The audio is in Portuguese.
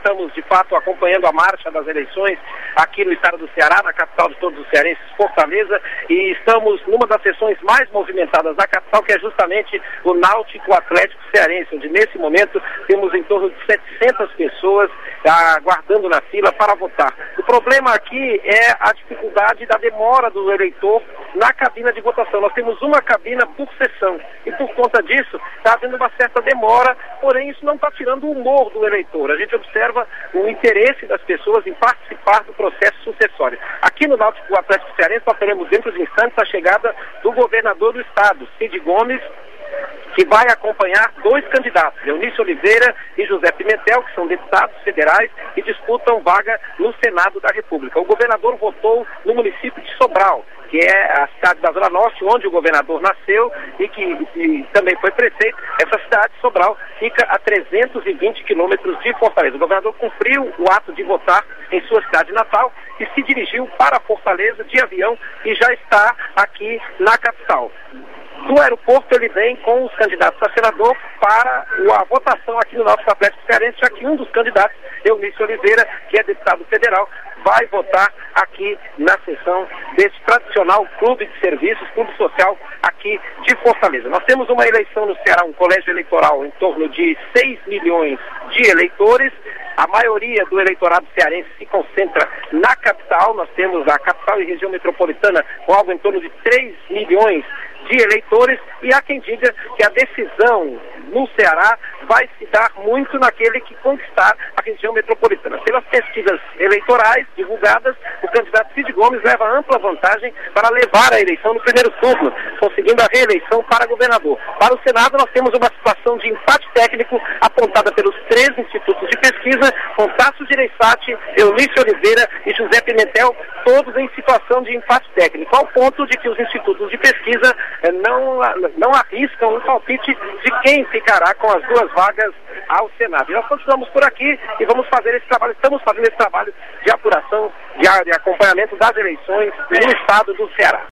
estamos de fato acompanhando a marcha das eleições aqui no estado do Ceará, na capital de todos os cearenses, Fortaleza, e estamos numa das sessões mais movimentadas da capital, que é justamente o Náutico Atlético Cearense, onde nesse momento temos em torno de 700 pessoas aguardando na fila para votar. O problema aqui é a dificuldade da demora do eleitor na cabina de votação. Nós temos uma cabina por sessão e por conta disso está havendo uma certa demora, porém isso não está tirando o humor do eleitor. A gente observa o interesse das pessoas em participar do processo sucessório. Aqui no Náutico Atlético Cearense nós teremos dentro de instantes a chegada do governador do estado, Cid Gomes, que vai acompanhar dois candidatos, Eunice Oliveira e José Pimentel, que são deputados federais e disputam vaga no Senado da República. O governador votou no município de Sobral, que é a cidade da Zona Norte, onde o governador nasceu e também foi prefeito. Essa cidade, Sobral, fica a 320 quilômetros de Fortaleza. O governador cumpriu o ato de votar em sua cidade natal e se dirigiu para Fortaleza de avião e já está aqui na capital. Do aeroporto ele vem com os candidatos a senador para a votação aqui no Náutico Atlético Cearense, já que um dos candidatos, Eunice Oliveira, que é deputado federal, vai votar aqui na sessão desse tradicional clube de serviços, clube social aqui de Fortaleza. Nós temos uma eleição no Ceará, um colégio eleitoral em torno de 6 milhões de eleitores. A maioria do eleitorado cearense se concentra na capital. Nós temos a capital e região metropolitana com algo em torno de 3 milhões de eleitores, e há quem diga que a decisão no Ceará vai se dar muito naquele que conquistar a região metropolitana. Pelas pesquisas eleitorais divulgadas, o candidato Cid Gomes leva ampla vantagem para levar a eleição no primeiro turno, conseguindo a reeleição para governador. Para o Senado, nós temos uma situação de empate técnico apontada pelos 3 institutos de pesquisa, com Tasso Gereissati, Eunice Oliveira e José Pimentel, todos em situação de empate técnico, ao ponto de que os institutos de pesquisa não arriscam um palpite de quem ficará com as 2 vagas ao Senado. E nós continuamos por aqui e vamos fazer esse trabalho, estamos fazendo esse trabalho de apuração, de acompanhamento das eleições no estado do Ceará.